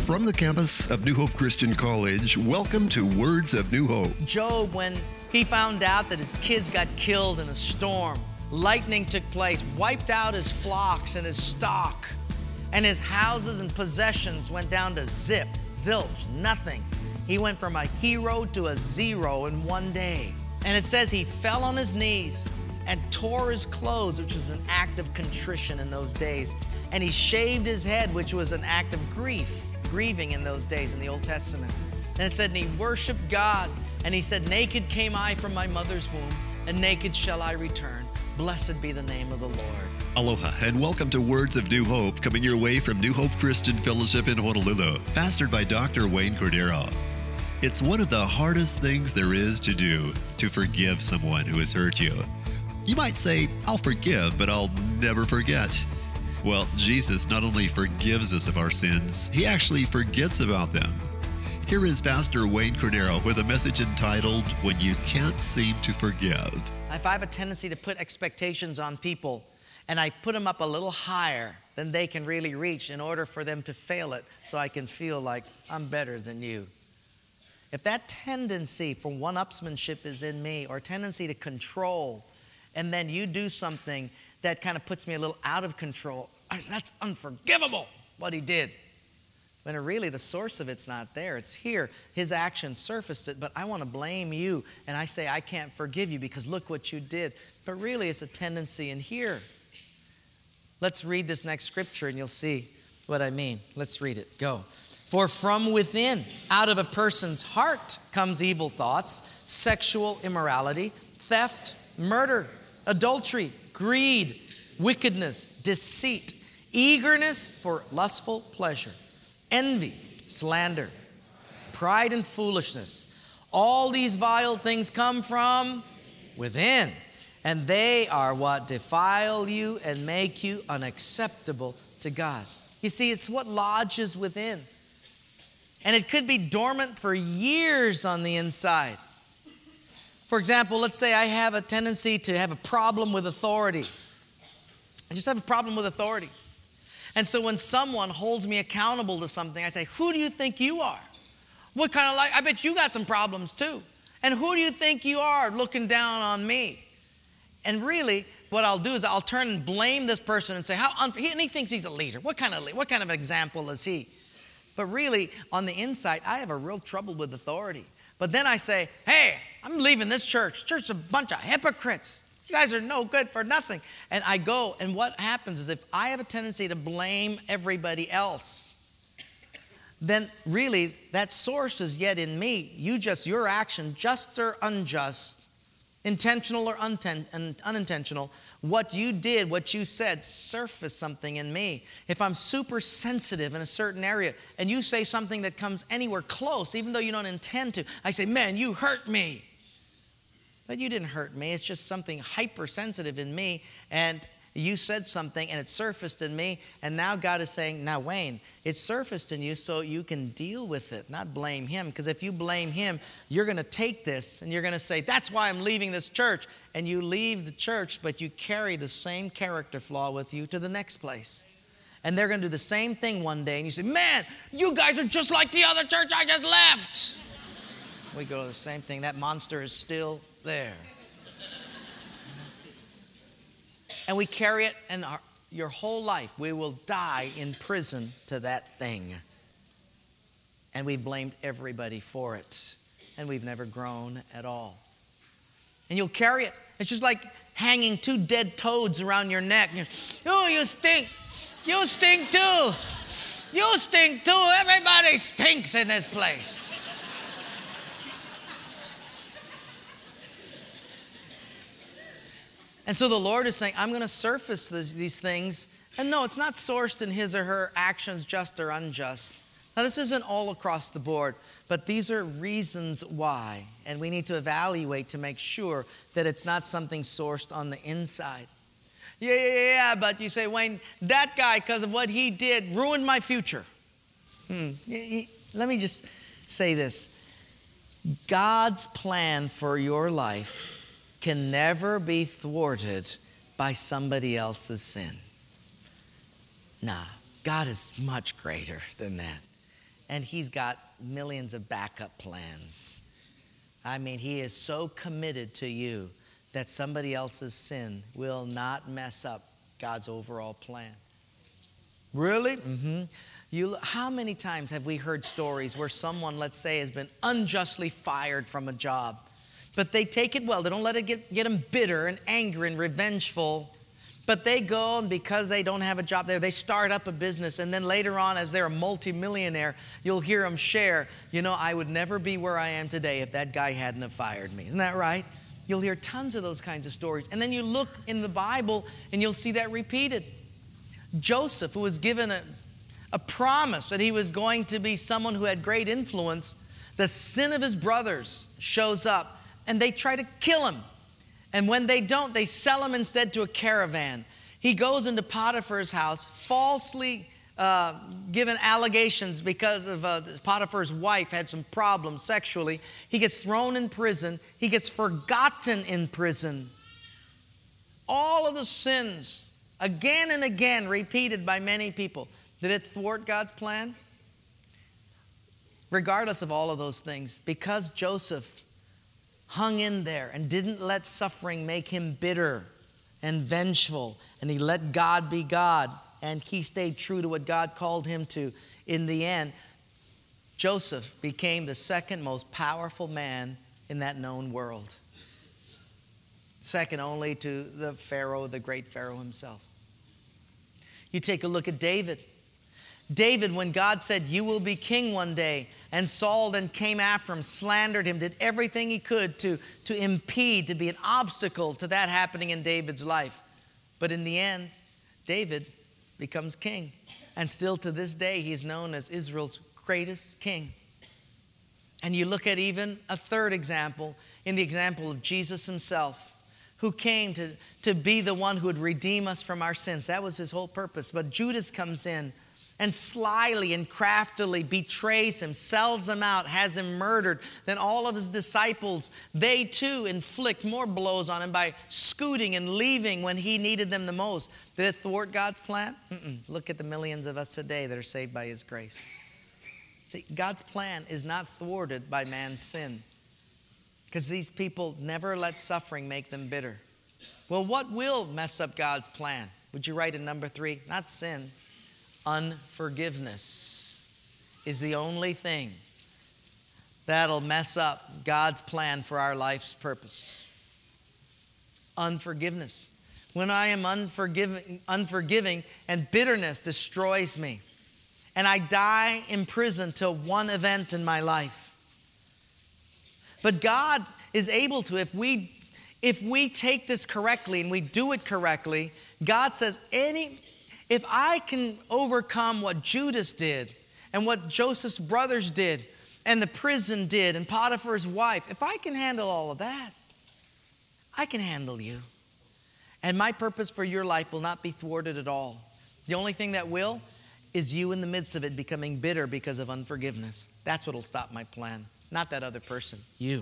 From the campus of New Hope Christian College, welcome to Words of New Hope. Job, when he found out that his kids got killed in a storm, lightning took place, wiped out his flocks and his stock, and his houses and possessions went down to zilch, nothing. He went from a hero to a zero in one day. And it says he fell on his knees and tore his clothes, which was an act of contrition in those days. And he shaved his head, which was an act of grieving in those days in the Old Testament. And it said, and he worshiped God. And he said, naked came I from my mother's womb, and naked shall I return. Blessed be the name of the Lord. Aloha, and welcome to Words of New Hope, coming your way from New Hope Christian Fellowship in Honolulu, pastored by Dr. Wayne Cordero. It's one of the hardest things there is to do, to forgive someone who has hurt you. You might say, I'll forgive, but I'll never forget. Well, Jesus not only forgives us of our sins, he actually forgets about them. Here is Pastor Wayne Cordero with a message entitled, When You Can't Seem to Forgive. If I have a tendency to put expectations on people, and I put them up a little higher than they can really reach in order for them to fail it, so I can feel like I'm better than you. If that tendency for one-upsmanship is in me, or tendency to control, and then you do something that kind of puts me a little out of control, that's unforgivable, what he did. When really the source of it's not there. It's here. His action surfaced it, but I want to blame you. And I say, I can't forgive you because look what you did. But really it's a tendency in here. Let's read this next scripture and you'll see what I mean. Let's read it. Go. For from within, out of a person's heart, comes evil thoughts, sexual immorality, theft, murder, adultery, greed, wickedness, deceit, eagerness for lustful pleasure, envy, slander, pride and foolishness. All these vile things come from within, and they are what defile you and make you unacceptable to God. You see, it's what lodges within. And it could be dormant for years on the inside. For example, let's say I have a tendency to have a problem with authority. I just have a problem with authority. And so when someone holds me accountable to something, I say, who do you think you are? What kind of life? I bet you got some problems too. And who do you think you are looking down on me? And really, what I'll do is I'll turn and blame this person and say, and he thinks he's a leader. What kind of example is he? But really, on the inside, I have a real trouble with authority. But then I say, hey, I'm leaving this church. Church is a bunch of hypocrites. You guys are no good for nothing. And I go, and what happens is if I have a tendency to blame everybody else, then really that source is yet in me. Your action, just or unjust, intentional or unintentional, what you did, what you said, surfaced something in me. If I'm super sensitive in a certain area and you say something that comes anywhere close, even though you don't intend to, I say, man, you hurt me. But you didn't hurt me. It's just something hypersensitive in me. And you said something and it surfaced in me. And now God is saying, now Wayne, it surfaced in you so you can deal with it, not blame him. Because if you blame him, you're going to take this and you're going to say, that's why I'm leaving this church. And you leave the church, but you carry the same character flaw with you to the next place. And they're going to do the same thing one day. And you say, man, you guys are just like the other church I just left. We go to the same thing. That monster is still there. And we carry it, and your whole life, we will die in prison to that thing. And we've blamed everybody for it. And we've never grown at all. And you'll carry it. It's just like hanging two dead toads around your neck. Oh, you stink. You stink too. You stink too. Everybody stinks in this place. And so the Lord is saying, I'm going to surface these things. And no, it's not sourced in his or her actions, just or unjust. Now, this isn't all across the board, but these are reasons why. And we need to evaluate to make sure that it's not something sourced on the inside. Yeah, but you say, Wayne, that guy, because of what he did, ruined my future. Let me just say this. God's plan for your life can never be thwarted by somebody else's sin. Nah, God is much greater than that. and he's got millions of backup plans. I mean, he is so committed to you that somebody else's sin will not mess up God's overall plan. Really? Mm-hmm. How many times have we heard stories where someone, let's say, has been unjustly fired from a job, but they take it well. They don't let it get them bitter and angry and revengeful. But they go, and because they don't have a job there, they start up a business. And then later on, as they're a multimillionaire, you'll hear them share, I would never be where I am today if that guy hadn't have fired me. Isn't that right? You'll hear tons of those kinds of stories. And then you look in the Bible, and you'll see that repeated. Joseph, who was given a promise that he was going to be someone who had great influence, the sin of his brothers shows up, and they try to kill him. And when they don't, they sell him instead to a caravan. He goes into Potiphar's house, falsely given allegations because of Potiphar's wife had some problems sexually. He gets thrown in prison. He gets forgotten in prison. All of the sins, again and again, repeated by many people. Did it thwart God's plan? Regardless of all of those things, because Joseph hung in there and didn't let suffering make him bitter and vengeful, and he let God be God, and he stayed true to what God called him to. In the end, Joseph became the second most powerful man in that known world, second only to the Pharaoh, the great Pharaoh himself. You take a look at David. David, when God said, you will be king one day, and Saul then came after him, slandered him, did everything he could to impede, to be an obstacle to that happening in David's life. But in the end, David becomes king. And still to this day, he is known as Israel's greatest king. And you look at even a third example, in the example of Jesus himself, who came to be the one who would redeem us from our sins. That was his whole purpose. But Judas comes in and slyly and craftily betrays him, sells him out, has him murdered. Then all of his disciples, they too inflict more blows on him by scooting and leaving when he needed them the most. Did it thwart God's plan? Look at the millions of us today that are saved by his grace. See, God's plan is not thwarted by man's sin, because these people never let suffering make them bitter. Well, what will mess up God's plan? Would you write in number 3? Not sin. Unforgiveness is the only thing that'll mess up God's plan for our life's purpose. Unforgiveness. When I am unforgiving and bitterness destroys me, and I die in prison till one event in my life. But God is able to, if we take this correctly and we do it correctly, God says, if I can overcome what Judas did and what Joseph's brothers did and the prison did and Potiphar's wife, if I can handle all of that, I can handle you. And my purpose for your life will not be thwarted at all. The only thing that will is you in the midst of it becoming bitter because of unforgiveness. That's what will stop my plan, not that other person, you.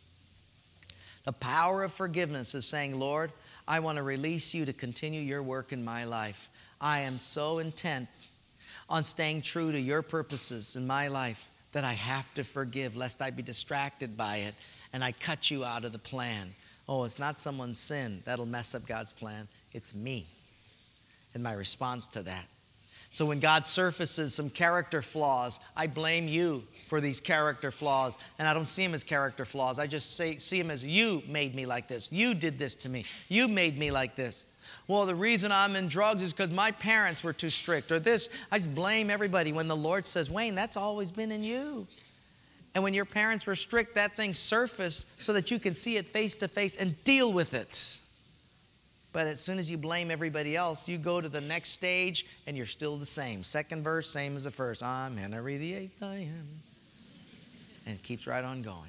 The power of forgiveness is saying, Lord, I want to release you to continue your work in my life. I am so intent on staying true to your purposes in my life that I have to forgive lest I be distracted by it and I cut you out of the plan. Oh, it's not someone's sin that'll mess up God's plan. It's me and my response to that. So when God surfaces some character flaws, I blame you for these character flaws. And I don't see them as character flaws. I just see them as you made me like this. You did this to me. You made me like this. Well, the reason I'm in drugs is because my parents were too strict or this. I just blame everybody when the Lord says, Wayne, that's always been in you. And when your parents were strict, that thing surfaced so that you can see it face to face and deal with it. But as soon as you blame everybody else, you go to the next stage and you're still the same. Second verse, same as the first. I'm Henry the Eighth, I am. And it keeps right on going.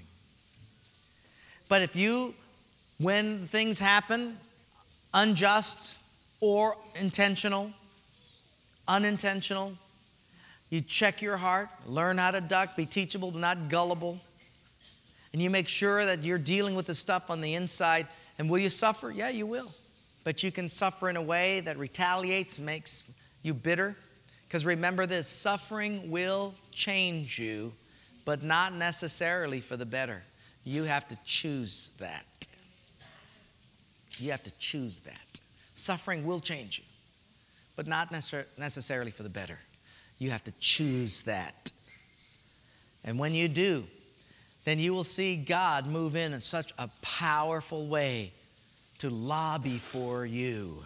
But if you, when things happen, unjust or intentional, unintentional, you check your heart, learn how to duck, be teachable, not gullible. And you make sure that you're dealing with the stuff on the inside. And will you suffer? Yeah, you will. But you can suffer in a way that retaliates, makes you bitter. Because remember this, suffering will change you, but not necessarily for the better. You have to choose that. You have to choose that. Suffering will change you, but not necessarily for the better. You have to choose that. And when you do, then you will see God move in such a powerful way to lobby for you.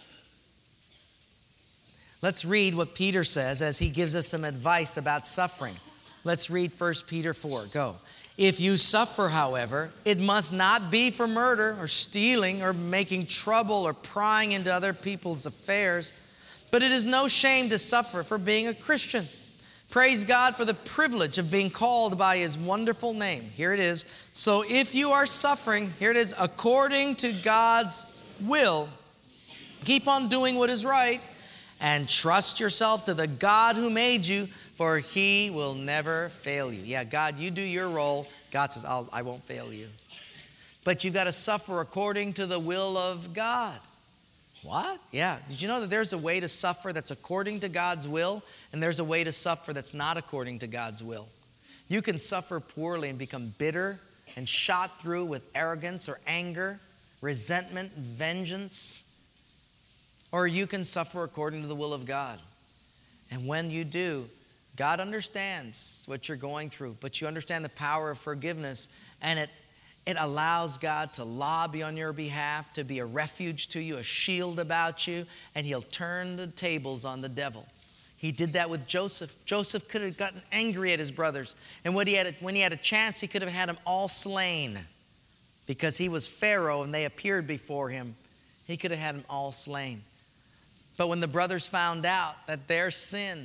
Let's read what Peter says as he gives us some advice about suffering. Let's read 1 Peter 4. Go. If you suffer, however, it must not be for murder or stealing or making trouble or prying into other people's affairs, but it is no shame to suffer for being a Christian. Praise God for the privilege of being called by His wonderful name. Here it is. So if you are suffering, here it is, according to God's will, keep on doing what is right and trust yourself to the God who made you, for He will never fail you. Yeah, God, you do your role. God says, I won't fail you. But you've got to suffer according to the will of God. What? Yeah. Did you know that there's a way to suffer that's according to God's will, and there's a way to suffer that's not according to God's will? You can suffer poorly and become bitter and shot through with arrogance or anger, resentment, vengeance. Or you can suffer according to the will of God. And when you do, God understands what you're going through, but you understand the power of forgiveness, and it allows God to lobby on your behalf, to be a refuge to you, a shield about you, and He'll turn the tables on the devil. He did that with Joseph. Joseph could have gotten angry at his brothers, and when he had a chance, he could have had them all slain because he was Pharaoh and they appeared before him. He could have had them all slain. But when the brothers found out that their sin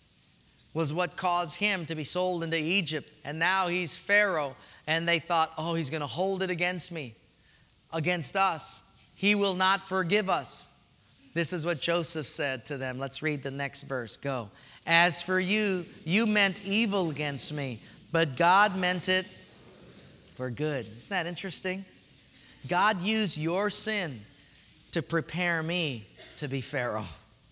was what caused him to be sold into Egypt, and now he's Pharaoh, and they thought, oh, he's going to hold it against me, against us. He will not forgive us. This is what Joseph said to them. Let's read the next verse. Go. As for you, you meant evil against me, but God meant it for good. Isn't that interesting? God used your sin to prepare me to be Pharaoh.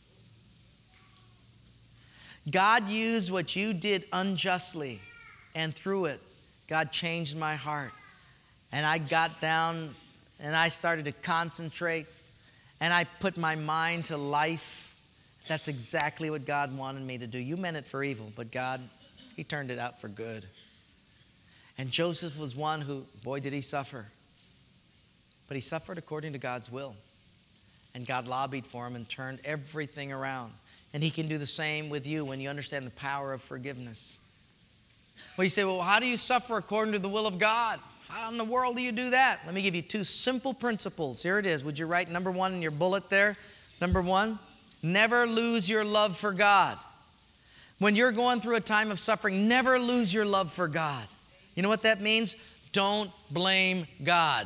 God used what you did unjustly, and through it, God changed my heart. And I got down and I started to concentrate, and I put my mind to life. That's exactly what God wanted me to do. You meant it for evil, but God, He turned it out for good. And Joseph was one who, boy, did he suffer. But he suffered according to God's will. And God lobbied for him and turned everything around. And He can do the same with you when you understand the power of forgiveness. Well, you say, well, how do you suffer according to the will of God? How in the world do you do that? Let me give you two simple principles. Here it is. Would you write number one in your bullet there? Number one, never lose your love for God. When you're going through a time of suffering, never lose your love for God. You know what that means? Don't blame God.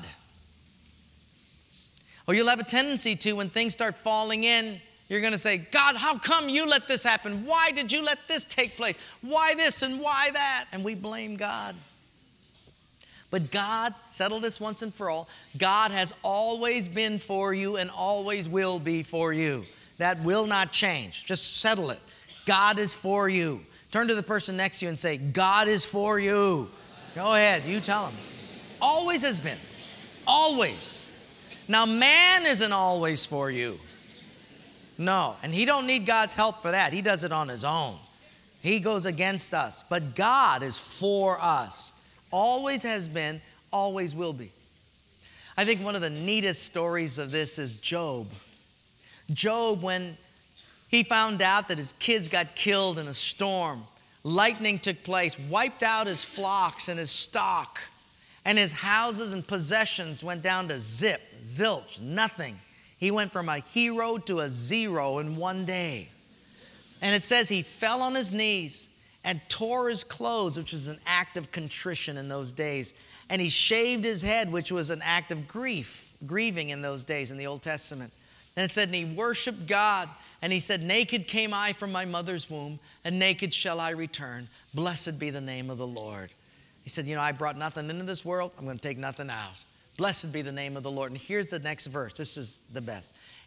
Or you'll have a tendency to, when things start falling in, you're going to say, God, how come you let this happen? Why did you let this take place? Why this and why that? And we blame God. But God, settle this once and for all, God has always been for you and always will be for you. That will not change. Just settle it. God is for you. Turn to the person next to you and say, God is for you. Go ahead, you tell him. Always has been. Always. Now, man isn't always for you. No, and he don't need God's help for that. He does it on his own. He goes against us. But God is for us. Always has been, always will be. I think one of the neatest stories of this is Job. Job, when he found out that his kids got killed in a storm, lightning took place, wiped out his flocks and his stock, and his houses and possessions went down to zilch, nothing. He went from a hero to a zero in one day. And it says he fell on his knees and tore his clothes, which was an act of contrition in those days. And he shaved his head, which was an act of grieving in those days in the Old Testament. And it said, and he worshiped God. And he said, naked came I from my mother's womb, and naked shall I return. Blessed be the name of the Lord. He said, I brought nothing into this world. I'm going to take nothing out. Blessed be the name of the Lord. And here's the next verse. This is the best.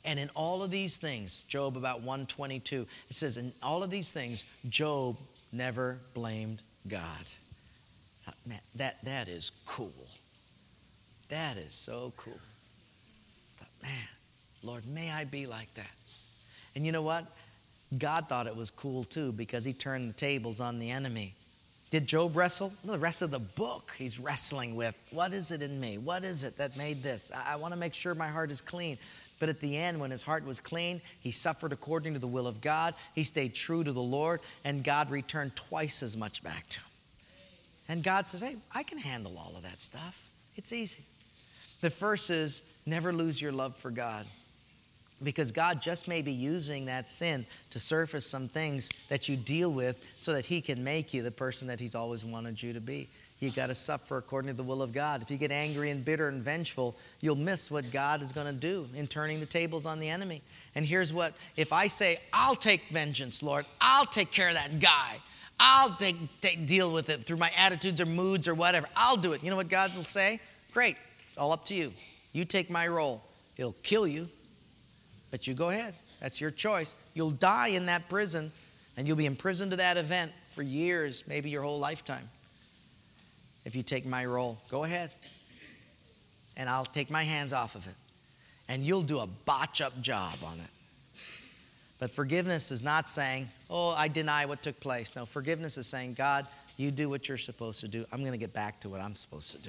And in all of these things, Job about 122, it says, in all of these things, Job never blamed God. I thought, man, that is cool. That is so cool. I thought, man, Lord, may I be like that. And you know what? God thought it was cool too, because he turned the tables on the enemy. Did Job wrestle? No, the rest of the book he's wrestling with. What is it in me? What is it that made this? I want to make sure my heart is clean. But at the end, when his heart was clean, he suffered according to the will of God. He stayed true to the Lord, and God returned twice as much back to him. And God says, hey, I can handle all of that stuff. It's easy. The first is never lose your love for God. Because God just may be using that sin to surface some things that you deal with so that he can make you the person that he's always wanted you to be. You've got to suffer according to the will of God. If you get angry and bitter and vengeful, you'll miss what God is going to do in turning the tables on the enemy. And here's what, if I say, I'll take vengeance, Lord, I'll take care of that guy. I'll deal with it through my attitudes or moods or whatever. I'll do it. You know what God will say? Great. It's all up to you. You take my role. It'll kill you, but you go ahead. That's your choice. You'll die in that prison, and you'll be imprisoned to that event for years, maybe your whole lifetime. If you take my role, go ahead. And I'll take my hands off of it. And you'll do a botch-up job on it. But forgiveness is not saying, oh, I deny what took place. No, forgiveness is saying, God, you do what you're supposed to do. I'm going to get back to what I'm supposed to do.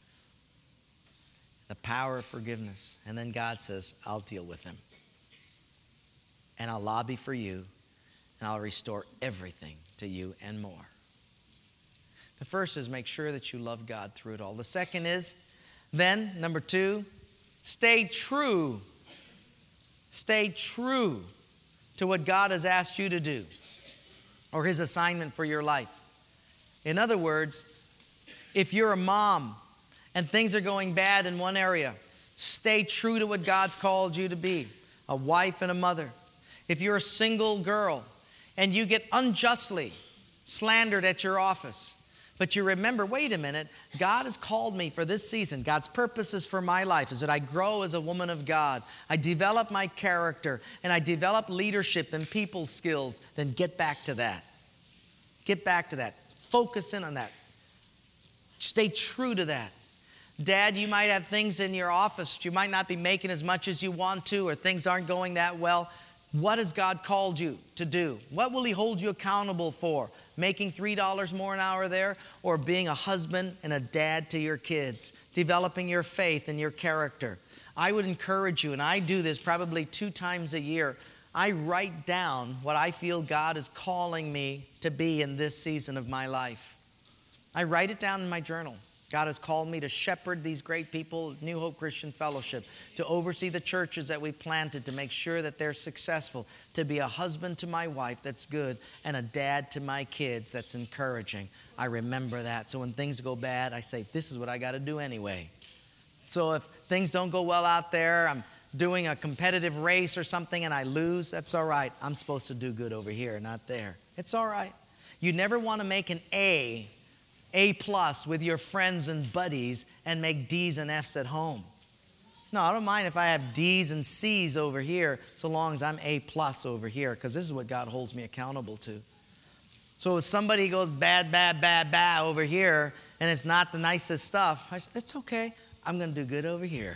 The power of forgiveness. And then God says, I'll deal with him. And I'll lobby for you. And I'll restore everything to you and more. The first is make sure that you love God through it all. The second is, then, number 2, stay true. Stay true to what God has asked you to do or his assignment for your life. In other words, if you're a mom and things are going bad in one area, stay true to what God's called you to be, a wife and a mother. If you're a single girl and you get unjustly slandered at your office, but you remember, wait a minute, God has called me for this season. God's purposes for my life is that I grow as a woman of God. I develop my character and I develop leadership and people skills. Then get back to that. Get back to that. Focus in on that. Stay true to that. Dad, you might have things in your office. You might not be making as much as you want to, or things aren't going that well. What has God called you to do? What will he hold you accountable for? Making $3 more an hour there, or being a husband and a dad to your kids, developing your faith and your character? I would encourage you, and I do this probably 2 times a year. I write down what I feel God is calling me to be in this season of my life. I write it down in my journal. God has called me to shepherd these great people, New Hope Christian Fellowship, to oversee the churches that we've planted, to make sure that they're successful, to be a husband to my wife that's good, and a dad to my kids that's encouraging. I remember that. So when things go bad, I say, this is what I got to do anyway. So if things don't go well out there, I'm doing a competitive race or something and I lose, that's all right. I'm supposed to do good over here, not there. It's all right. You never want to make an A+ with your friends and buddies and make D's and F's at home. No, I don't mind if I have D's and C's over here so long as I'm A+ over here, because this is what God holds me accountable to. So if somebody goes bad over here and it's not the nicest stuff, I say, it's okay. I'm going to do good over here.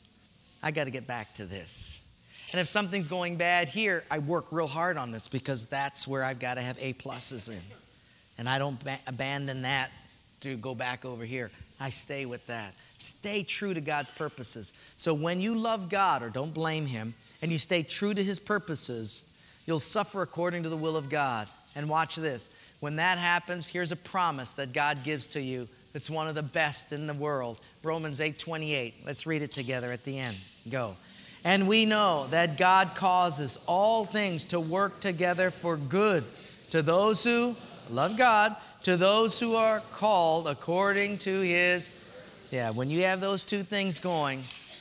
I got to get back to this. And if something's going bad here, I work real hard on this because that's where I've got to have A+ in. And I don't abandon that to go back over here. I stay with that. Stay true to God's purposes. So when you love God, or don't blame him, and you stay true to his purposes, you'll suffer according to the will of God. And watch this. When that happens, here's a promise that God gives to you. It's one of the best in the world. Romans 8:28. Let's read it together at the end. Go. And we know that God causes all things to work together for good to those who love God, to those who are called according to his. Yeah, when you have those two things going,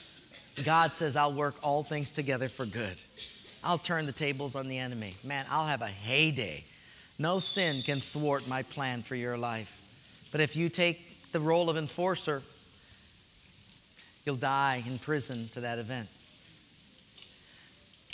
God says, I'll work all things together for good. I'll turn the tables on the enemy. Man, I'll have a heyday. No sin can thwart my plan for your life. But if you take the role of enforcer, you'll die in prison to that event.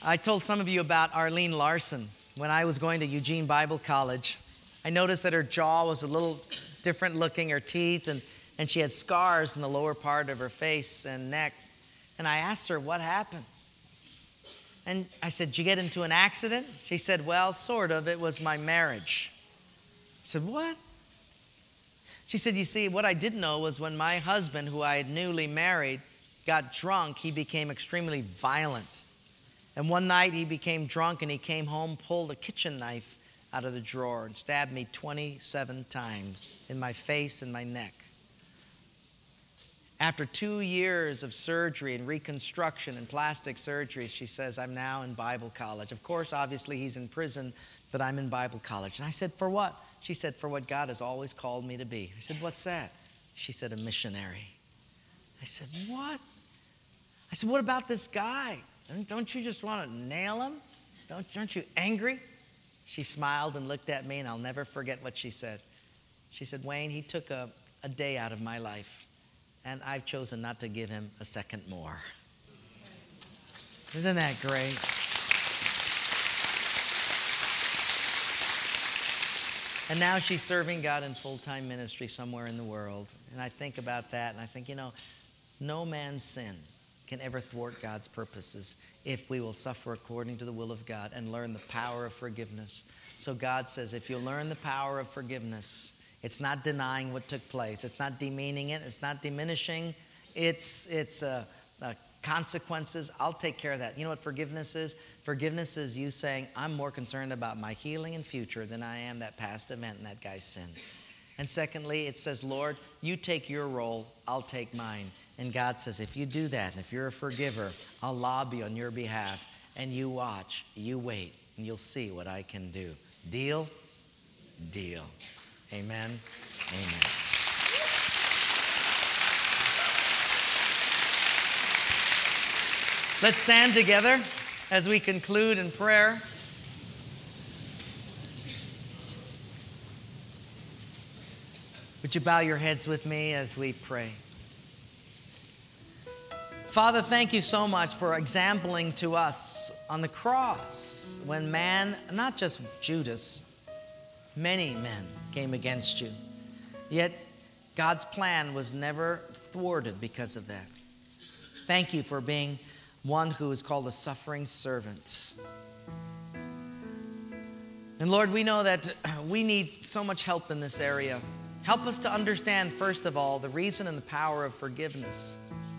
I told some of you about Arlene Larson. When I was going to Eugene Bible College, I noticed that her jaw was a little different looking, her teeth, and she had scars in the lower part of her face and neck. And I asked her, what happened? And I said, did you get into an accident? She said, well, sort of. It was my marriage. I said, what? She said, you see, what I didn't know was when my husband, who I had newly married, got drunk, he became extremely violent. And one night he became drunk and he came home, pulled a kitchen knife out of the drawer and stabbed me 27 times in my face and my neck. After 2 years of surgery and reconstruction and plastic surgeries, she says, I'm now in Bible college. Of course, obviously he's in prison, but I'm in Bible college. And I said, for what? She said, for what God has always called me to be. I said, what's that? She said, a missionary. I said, what? I said, what about this guy? Don't you just want to nail him? Aren't you angry? She smiled and looked at me, and I'll never forget what she said. She said, Wayne, he took a day out of my life, and I've chosen not to give him a second more. Isn't that great? And now she's serving God in full-time ministry somewhere in the world. And I think about that, and I think, no man's sin can ever thwart God's purposes if we will suffer according to the will of God and learn the power of forgiveness. So God says, if you learn the power of forgiveness, it's not denying what took place. It's not demeaning it. It's not diminishing. It's consequences. I'll take care of that. You know what forgiveness is? Forgiveness is you saying, I'm more concerned about my healing and future than I am that past event and that guy's sin. And secondly, it says, Lord, you take your role, I'll take mine. And God says, if you do that, and if you're a forgiver, I'll lobby on your behalf. And you watch, you wait, and you'll see what I can do. Deal? Deal. Amen? Amen. Let's stand together as we conclude in prayer. Would you bow your heads with me as we pray? Father, thank you so much for exempling to us on the cross when man, not just Judas, many men came against you. Yet God's plan was never thwarted because of that. Thank you for being one who is called a suffering servant. And Lord, we know that we need so much help in this area. Help us to understand, first of all, the reason and the power of forgiveness.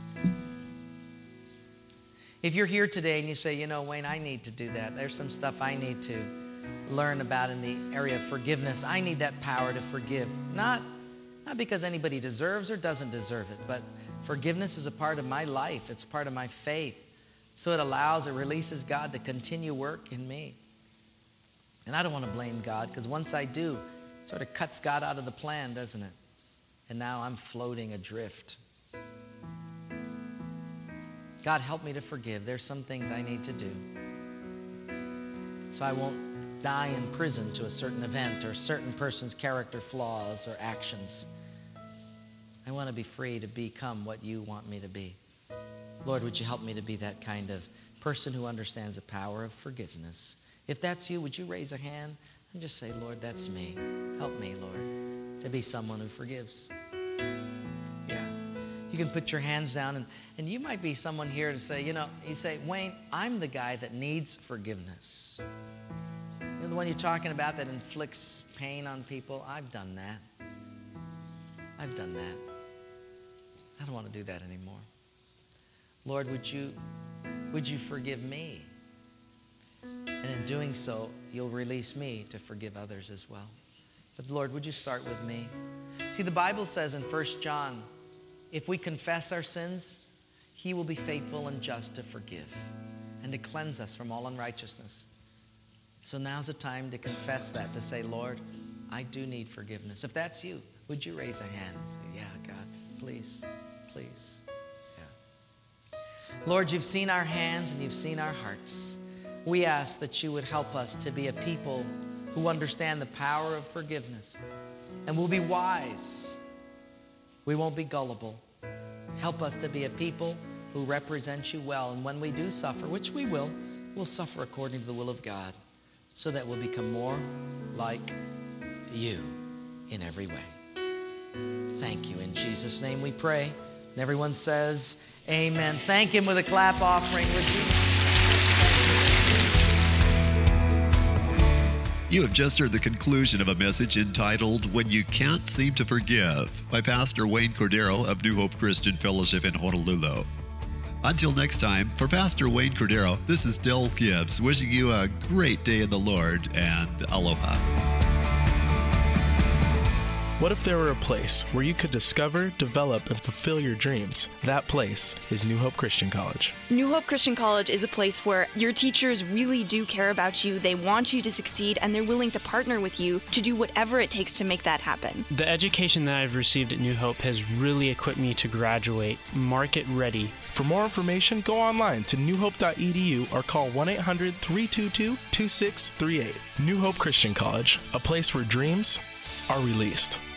If you're here today and you say, Wayne, I need to do that. There's some stuff I need to learn about in the area of forgiveness. I need that power to forgive. Not because anybody deserves or doesn't deserve it, but forgiveness is a part of my life. It's part of my faith. So it releases God to continue work in me. And I don't want to blame God, because once I do, it sort of cuts God out of the plan, doesn't it? And now I'm floating adrift. God, help me to forgive. There's some things I need to do, so I won't die in prison to a certain event or a certain person's character flaws or actions. I want to be free to become what you want me to be. Lord, would you help me to be that kind of person who understands the power of forgiveness? If that's you, would you raise a hand and just say, Lord, that's me. Help me, Lord, to be someone who forgives. Yeah. You can put your hands down, and you might be someone here to say, you say, Wayne, I'm the guy that needs forgiveness. You're the one you're talking about that inflicts pain on people. I've done that. I've done that. I don't want to do that anymore. Lord, would you forgive me? And in doing so, you'll release me to forgive others as well. But Lord, would you start with me? See, the Bible says in 1 John, if we confess our sins, he will be faithful and just to forgive and to cleanse us from all unrighteousness. So now's the time to confess that, to say, Lord, I do need forgiveness. If that's you, would you raise a hand and say, yeah, God, please, please. Yeah. Lord, you've seen our hands and you've seen our hearts. We ask that you would help us to be a people who understand the power of forgiveness, and we'll be wise. We won't be gullible. Help us to be a people who represent you well. And when we do suffer, which we will, we'll suffer according to the will of God so that we'll become more like you in every way. Thank you. In Jesus' name we pray. And everyone says, amen. Thank him with a clap offering, would you? You have just heard the conclusion of a message entitled, When You Can't Seem to Forgive, by Pastor Wayne Cordero of New Hope Christian Fellowship in Honolulu. Until next time, for Pastor Wayne Cordero, this is Del Gibbs wishing you a great day in the Lord, and aloha. What if there were a place where you could discover, develop, and fulfill your dreams? That place is New Hope Christian College. New Hope Christian College is a place where your teachers really do care about you, they want you to succeed, and they're willing to partner with you to do whatever it takes to make that happen. The education that I've received at New Hope has really equipped me to graduate market ready. For more information, go online to newhope.edu or call 1-800-322-2638. New Hope Christian College, a place where dreams are released.